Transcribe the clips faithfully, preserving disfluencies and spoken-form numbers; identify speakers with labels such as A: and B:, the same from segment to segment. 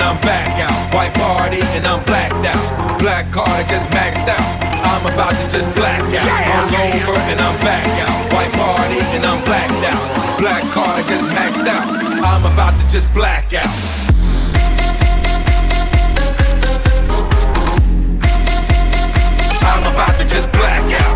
A: I'm back out. White party and I'm blacked out. Black card I just maxed out. I'm about to just black out. Hungover and I'm back out. White party and I'm blacked out. Black card I just maxed out. I'm about to just black out. I'm about to just black out.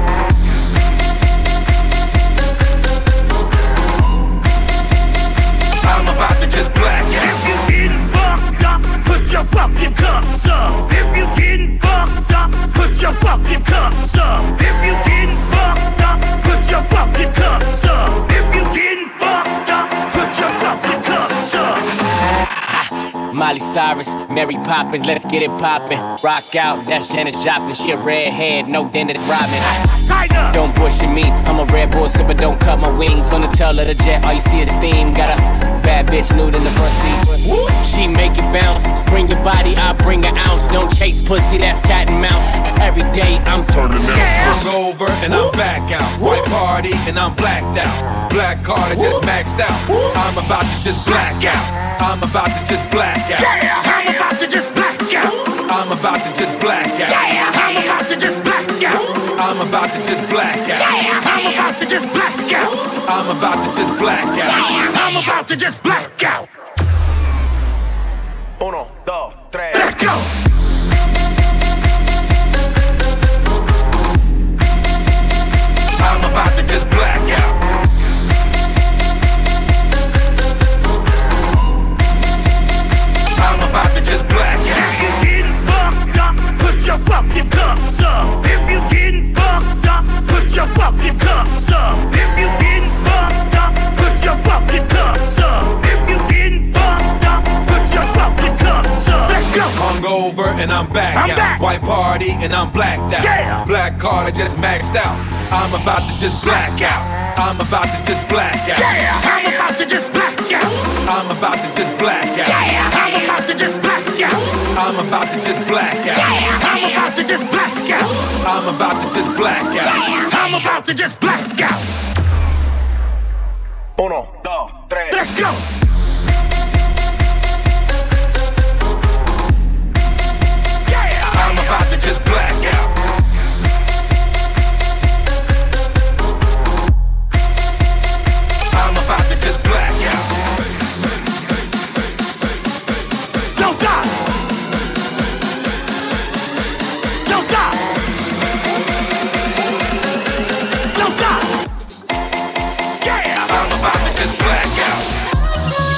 A: I'm about to just black out.
B: If you getting fucked up, put your fucking cups up. If you getting fucked up, put your fucking cups up. If you getting fucked up, put your fucking cups up. If you getting fucked up, put your fucking cups up.
C: Miley Cyrus, Mary Poppins, let's get it poppin'. Rock out, that's Janis Joplin. She a redhead, no Dennis Rodman. Don't bullshit me, I'm a Red Bull sipper, don't cut my wings. On the tail of the jet, all you see is steam. Got a bad bitch nude in the front seat. She make it bounce, bring your body, I bring an ounce. Don't chase pussy, that's cat and mouse. Every day I'm turning out.
A: Hungover and I'm back out. White party and I'm blacked out. Black card I just maxed out. I'm about to just black out. I'm about to just black out.
B: Yeah, I'm about to just black out.
A: I'm about to just black out.
B: Yeah, I'm about to just black out.
A: I'm about to just black out.
B: Yeah, I'm about to just black out.
A: I'm about to just black out.
B: Yeah, I'm about to just black out.
D: Uno, dos, tres.
B: Let's go.
A: I'm about to just black out. I'm about to just black out.
B: If you getting fucked up, put your fucking cups up. If you getting fucked up, put your fucking cups up. If you getting fucked up, put your fucking cups up. If you getting fucked up, put your fucking cups up. Let's go.
A: Hungover and I'm back
B: I'm
A: out.
B: back.
A: White party and I'm blacked out.
B: Yeah.
A: Black card I just maxed out. I'm about to just black out. I'm about to just black out.
B: Yeah, I'm about to just black out.
A: I'm about to just black out.
B: Yeah, I'm about to just black out.
A: I'm about to just black out.
B: Yeah, I'm about to just black out.
A: I'm about to just black out.
B: Yeah, I'm about to just black out.
D: Uno, dos, tres.
B: Let's go.
A: I'm about to just black out. I'm about to just black out.
B: Don't stop. Don't stop. Don't stop. Yeah.
A: I'm about to just black out.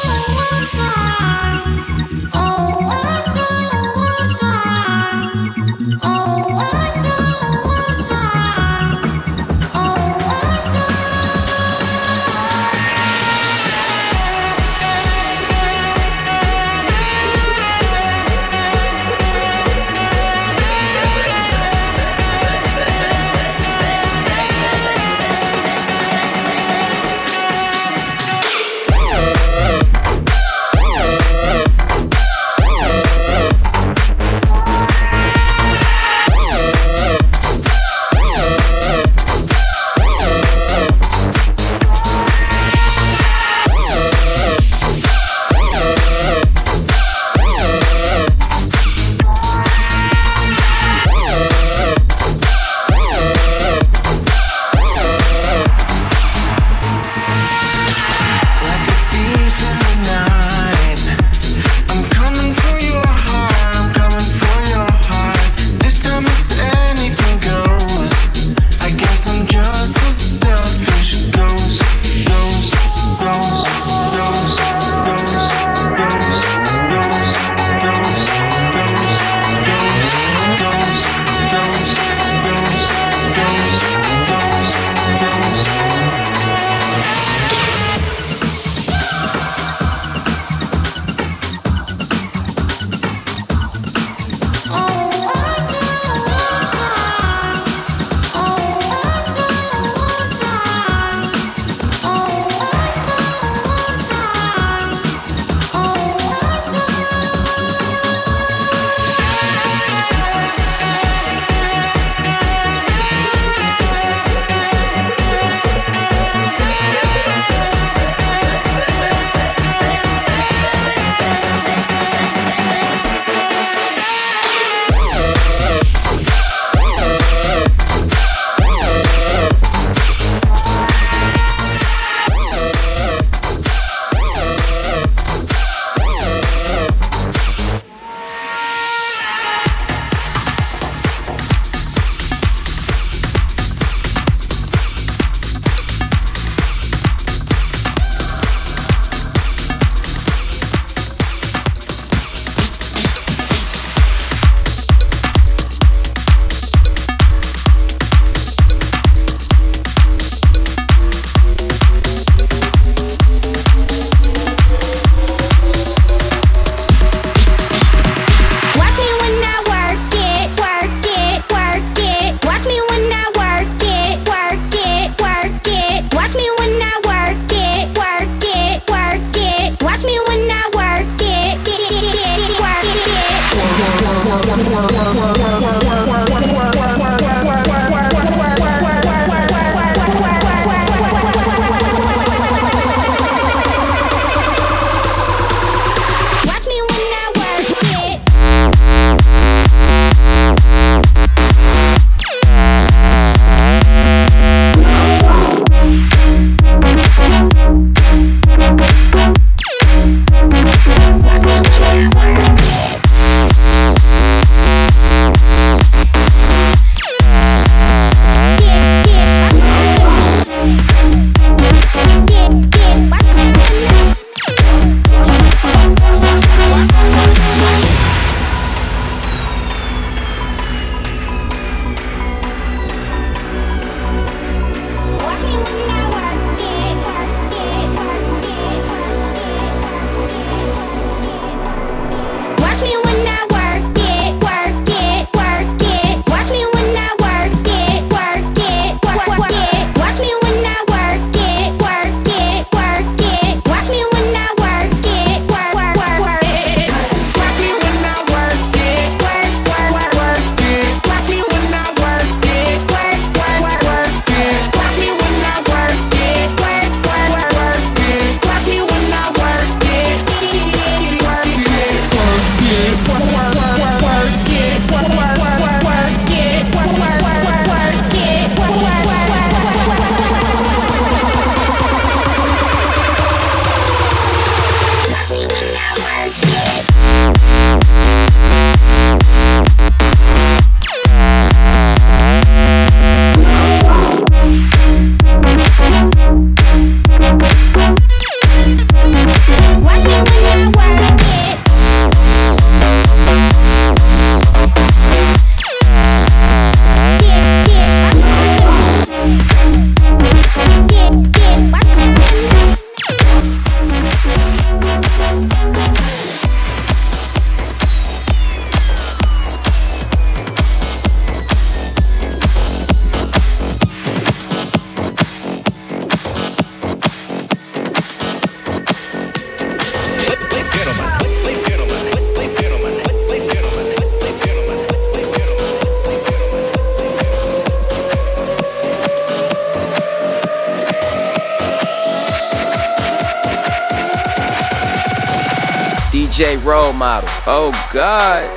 E: role model. Oh God.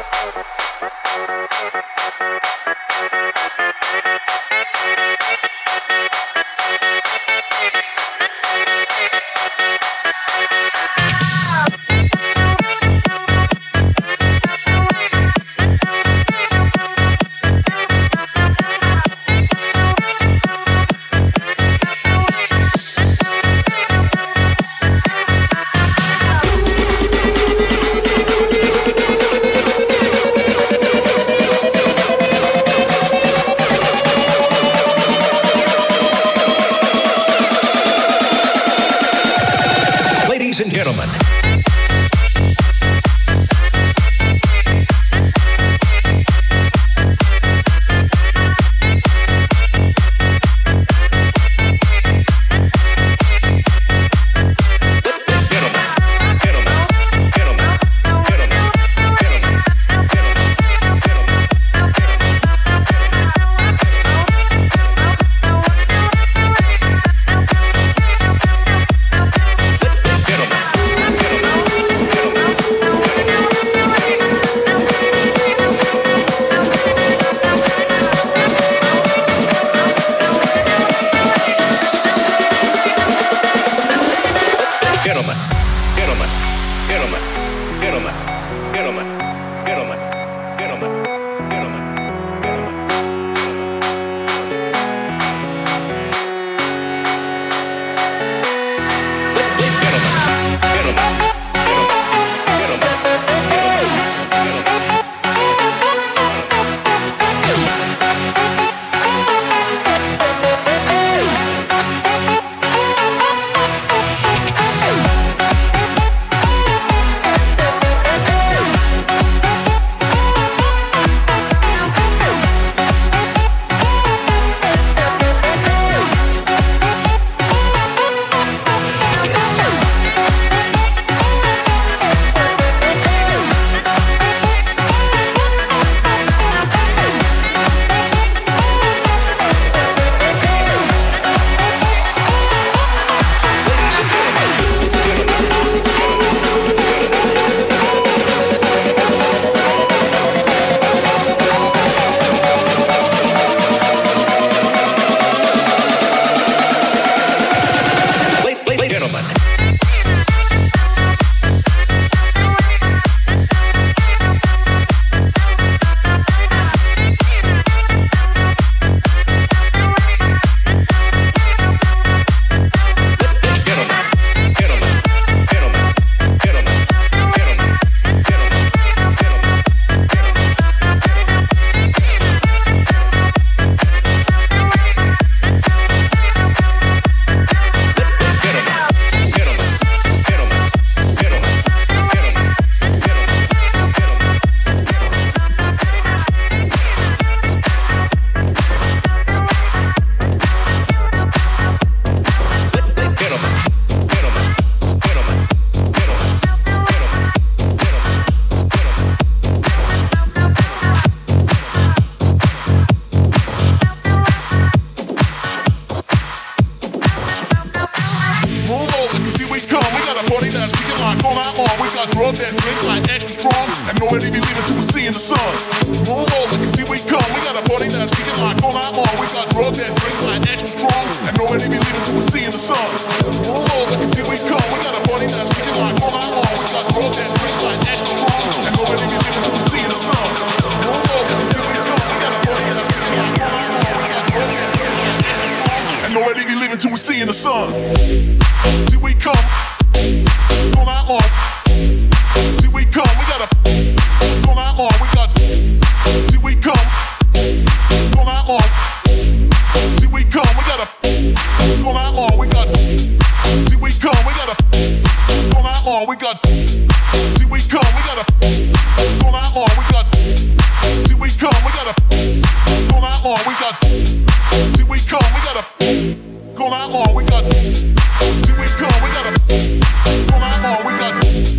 F: Ladies and gentlemen.
G: Go out on, we got. Here we come, we got a. Go out on, we got.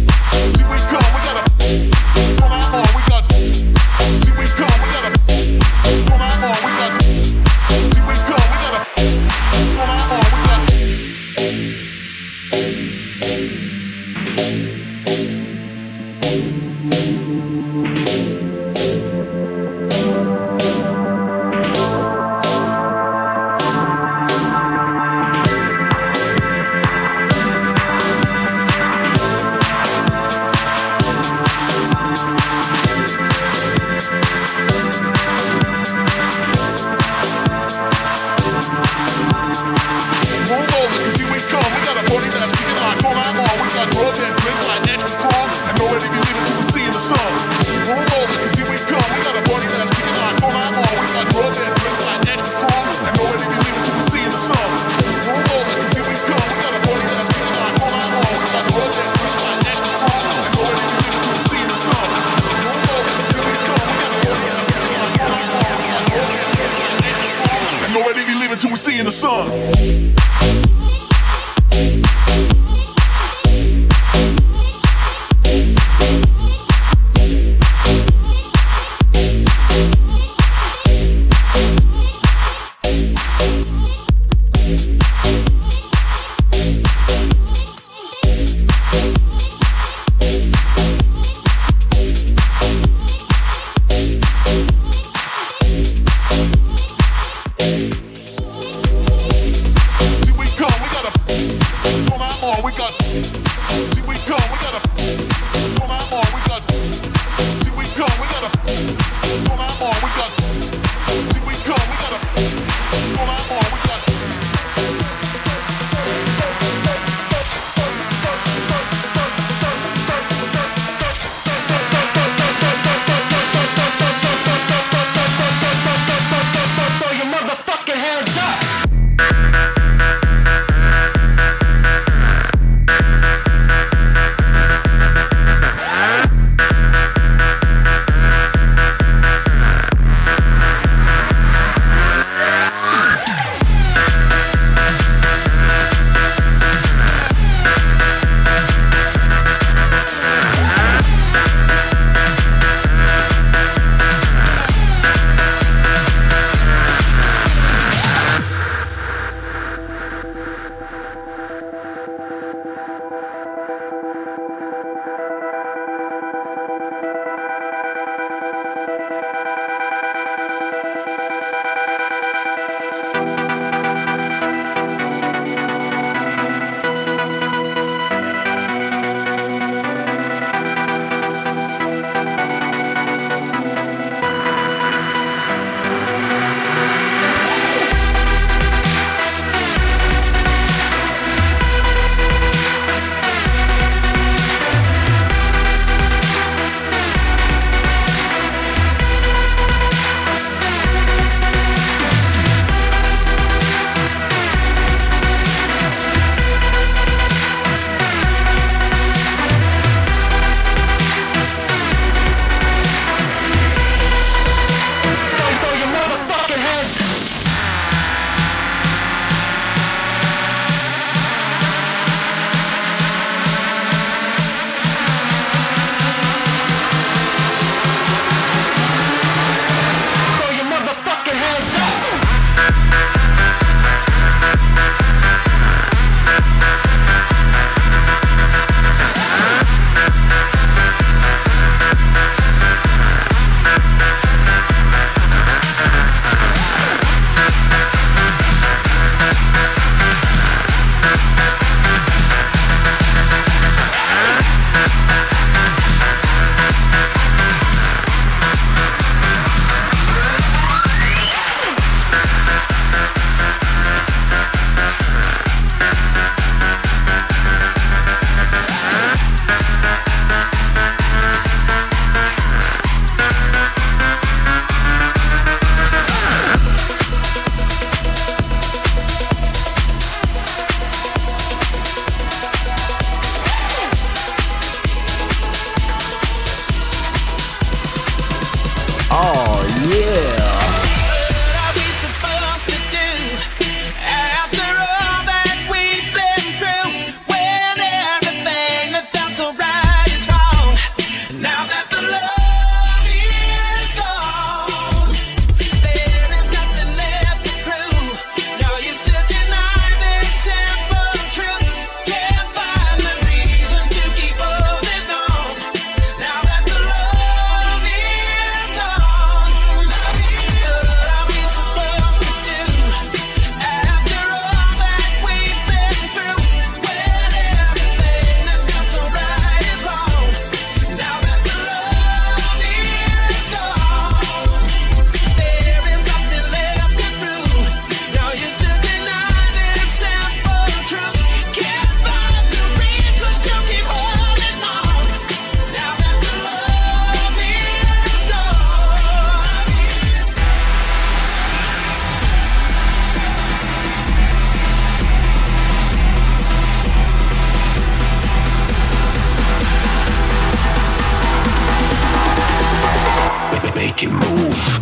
B: Now that the
A: Make it move.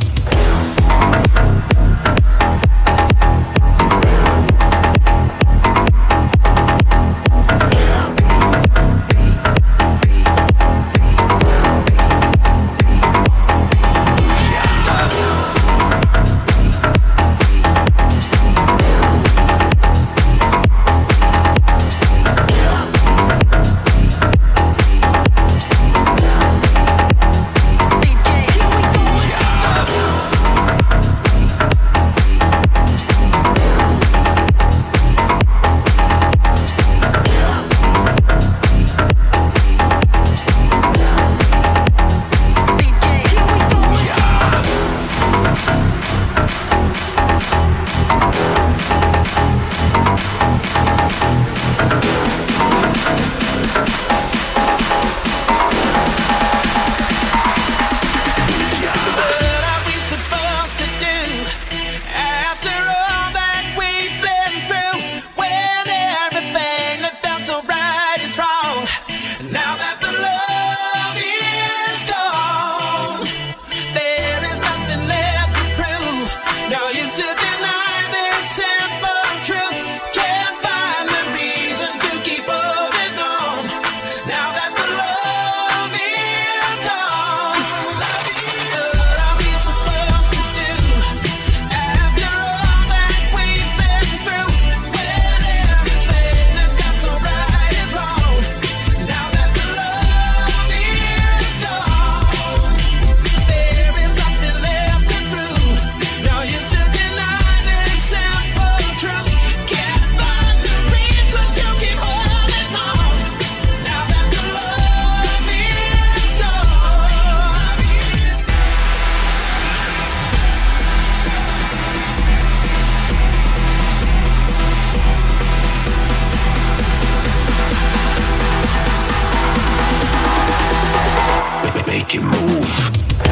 A: Make it move.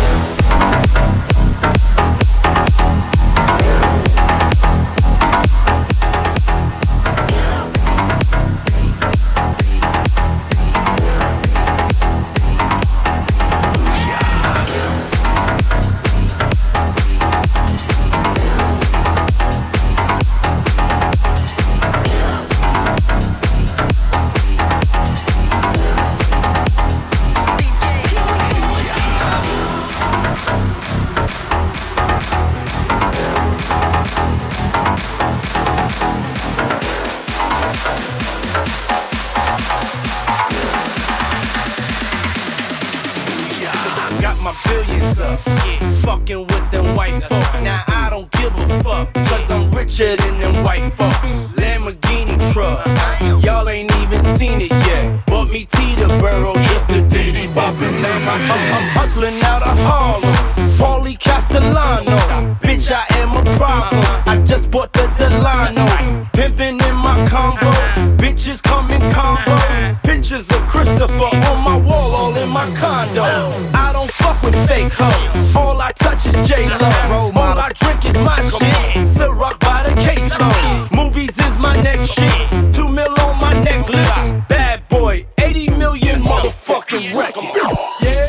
B: Got my billions up, yeah, fucking with them white folks. Now I don't give a fuck, cause I'm richer than them white folks. Lamborghini truck, y'all ain't even seen it yet. Bought me Teterboro just to diddy boppin'. Now my I'm, I'm hustling out of Harlem, Paulie Castellano. Bitch, I am a problem, I just bought the Delano. Pimpin' in my combo, bitches come in combos. Pictures of Christopher on my wall, all in my condo. I don't fuck with fake hoes, all I touch is J-Lo. All I drink is my shit, Ciroc by the caseload. Movies is my next shit, two mil on my necklace. Bad boy, eighty million motherfucking records. Yeah,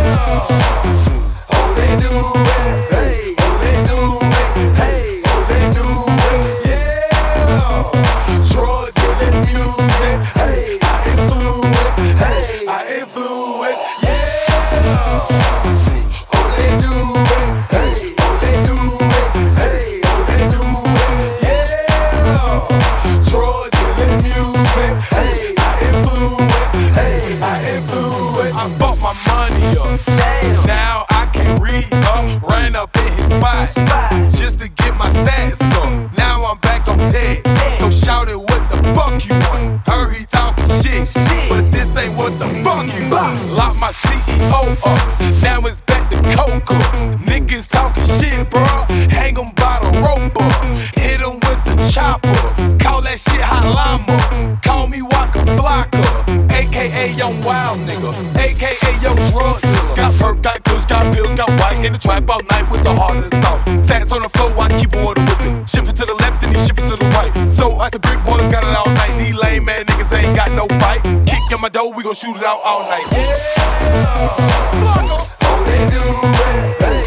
B: oh they do it, hey, oh they do it, hey, oh they do it, yeah. Drugs in the music, hey, I influence, hey, I influence, yeah. Oh they do it, hey, oh they do it, hey, oh they do it, yeah. Drugs in the music, hey, I influence, hey, I influence. I bought my money up, now I can't read up. Ran up in his spot, just to get my stats up. Now I'm back on dead, so shout it, what the fuck you want? Heard he talking shit, but this ain't what the fuck you want. Lock my C E O up, now it's back to Coca. Niggas talking shit, bro, hang 'em by the rope up. Hit 'em with the chopper, call that shit hot llama. Call me Waka Flocka, A K A Young Wild Nigga, A K A Young Drug Dealer. Got perk, got kush, got pills, got white in the trap all night with the heart of the salt. Stats on the floor, watch keep order with it. Shift it to the left and he shift it to the right. So I said brick boys got it all night. These lame man niggas ain't got no fight. Kick in my door, we gon' shoot it out all night. Yeah, oh they do it, hey.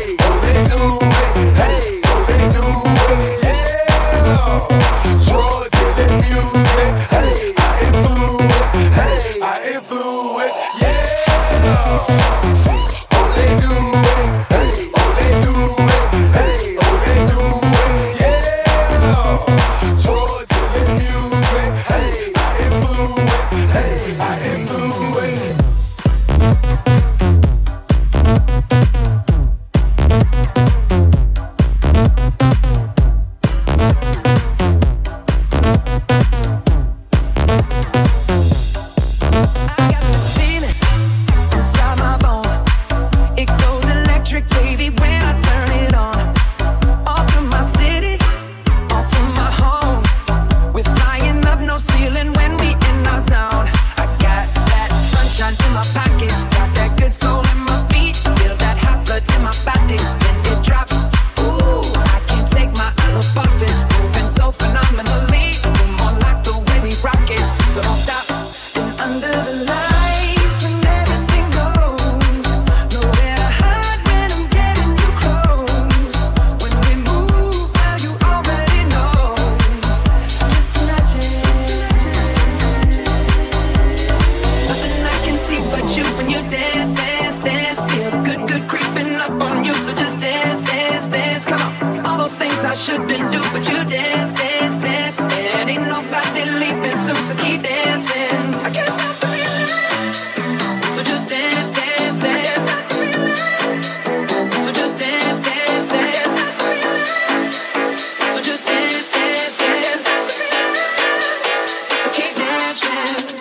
G: feel the good, good creeping up on you. So just dance, dance, dance, come on. All those things I shouldn't do, but you dance, dance, dance. And ain't nobody leaving soon, so keep dancing. I can't stop the feeling. So just dance, dance, dance. So just dance, dance, dance. So just dance, dance, dance. So keep dancing.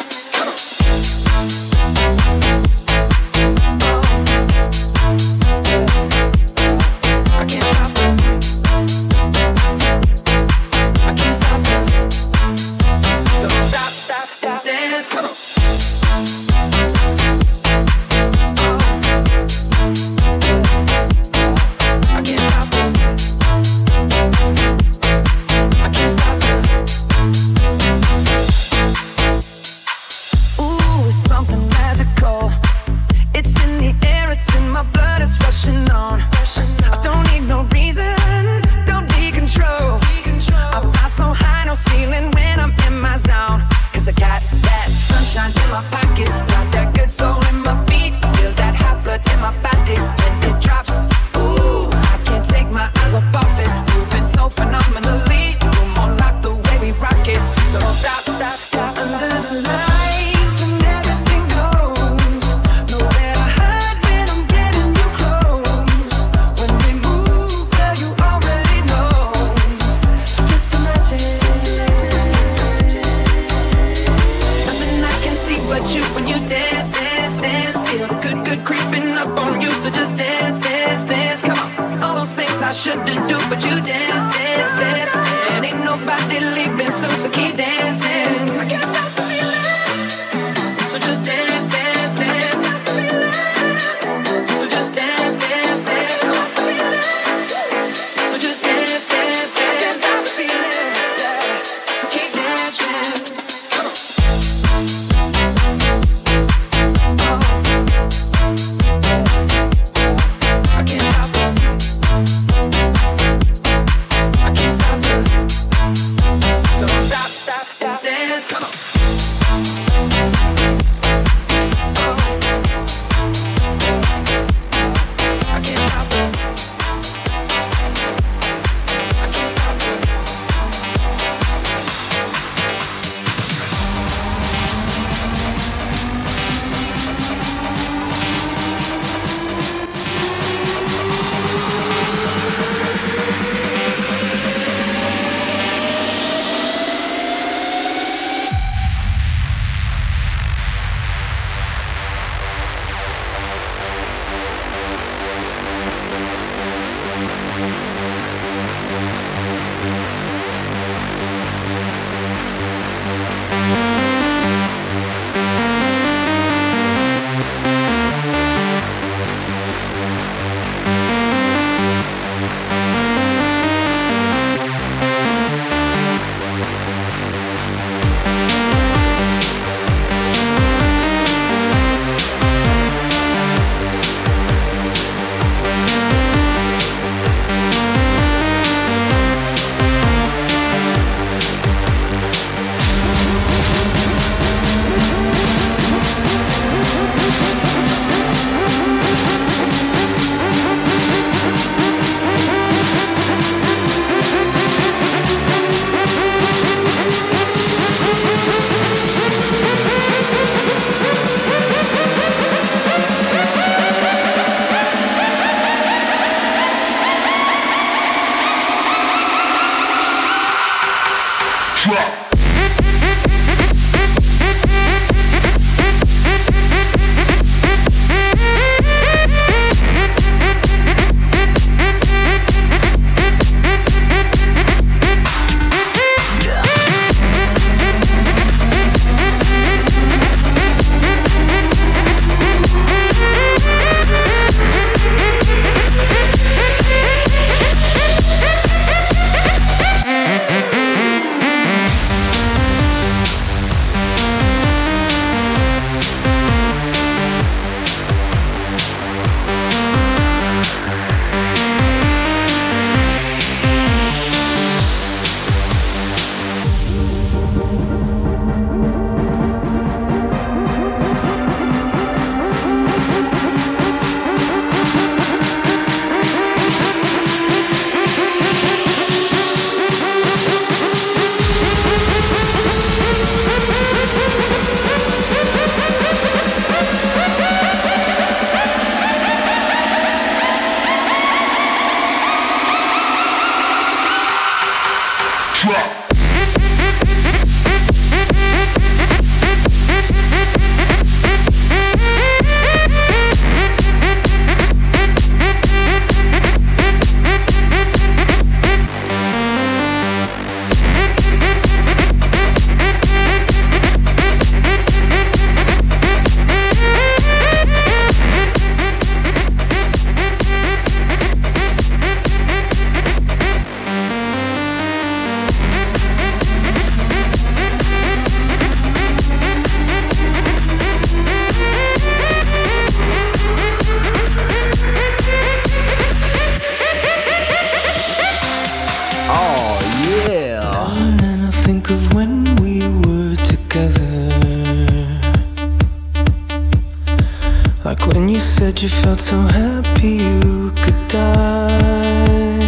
H: said you felt so happy you could die.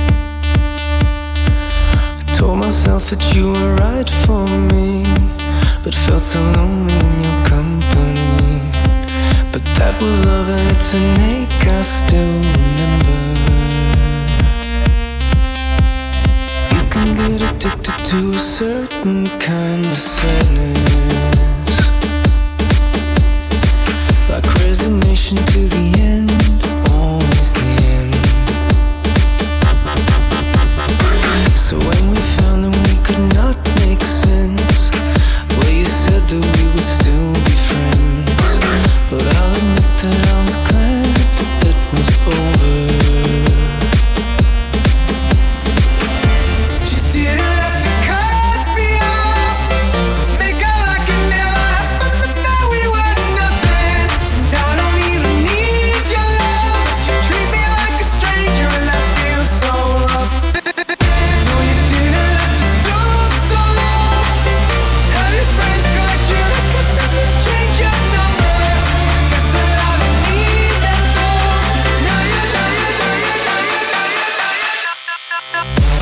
H: I told myself that you were right for me, but felt so lonely in your company. But that was love and it's an ache I still remember. You can get addicted to a certain kind of sadness, like resignation to the end, always the end. So when we found that we could not make sense, well, you said that we would still be friends. But I'll admit that I was glad that it was over. You didn't have to cut me off, make out like it never happened, but now we were nothing. I don't even need your love, but you treat me like a stranger and I feel so rough. No, you didn't have to stoop so low, have your friends collect your records and then change your number. Guess that I don't need that though. Now you know, you know, you know, you know, you know, you know.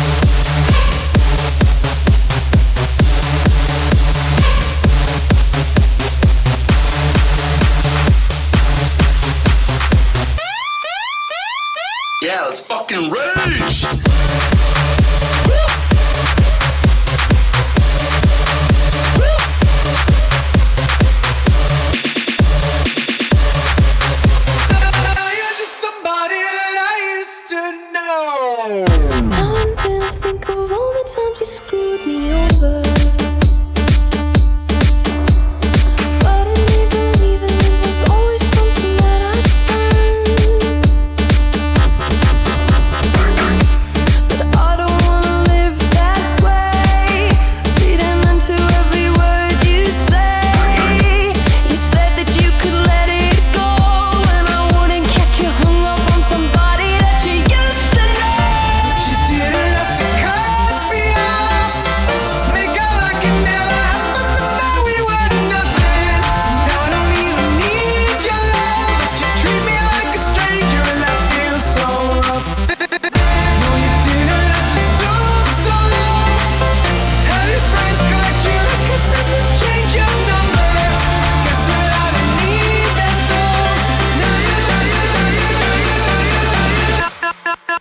B: Yeah, let's fucking rage!
H: You're just somebody that I used to know.
I: Now and then I think of all the times you screwed me over, but I never even it was always something that I'd done. But I don't wanna live that way, reading into every word you say. You said that you could let it go, and I wouldn't catch you hung up on somebody that you used to know.
H: You didn't have to cut me off, make out like it never happened, but now we were nothing. I don't even need your love, but you treat me like a stranger and I feel so rough. No, you didn't have to stoop so low, have your friends collect your records and then change your number. Guess that I don't need that though. Now you know, you know, you know, you know, you know, you know.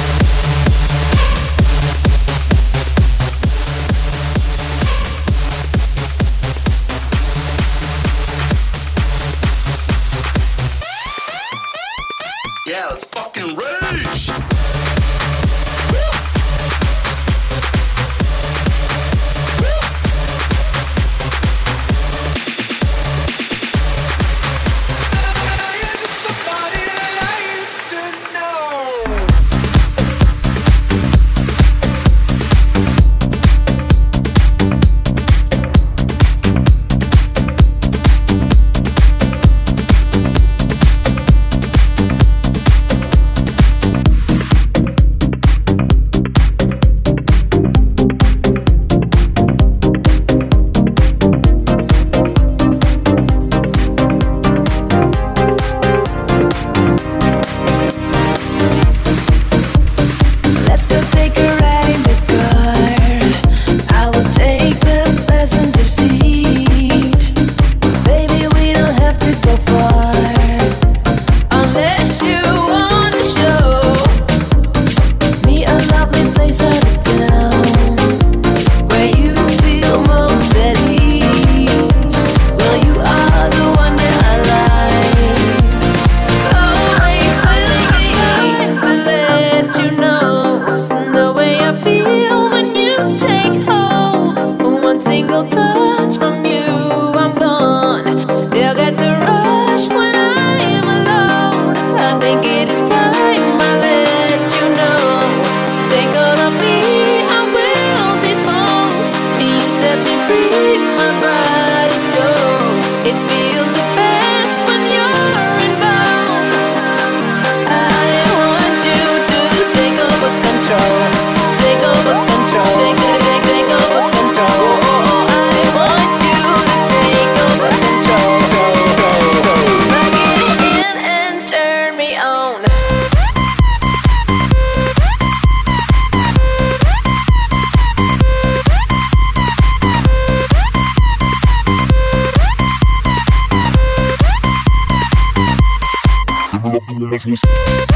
B: Yeah, let's fucking rage!
H: You're just somebody that I used to know.
J: up the woman's